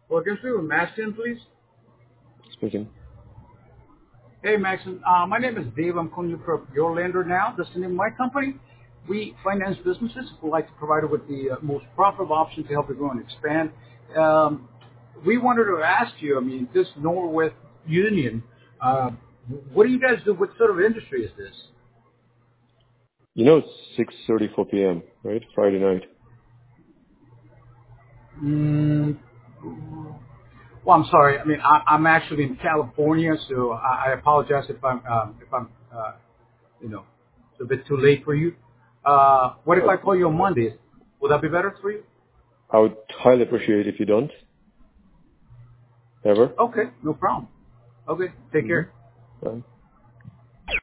Well, can I speak with Maxton, please? Speaking. Hey, Maxton. My name is Dave. I'm calling you from Your Lender now. That's the name of my company. We finance businesses who like to provide it with the most profitable option to help it grow and expand. Um, we wanted to ask you, this Norwest Union, uh, what do you guys do? What sort of industry is this? It's 6:34 p.m., right? Friday night. Mm, well, I'm sorry. I'm actually in California, so I apologize if I'm you know, it's a bit too late for you. What if I call you on Monday? Would that be better for you? I would highly appreciate if you don't, ever. Okay, no problem. Okay, take Mm-hmm. care. Bye.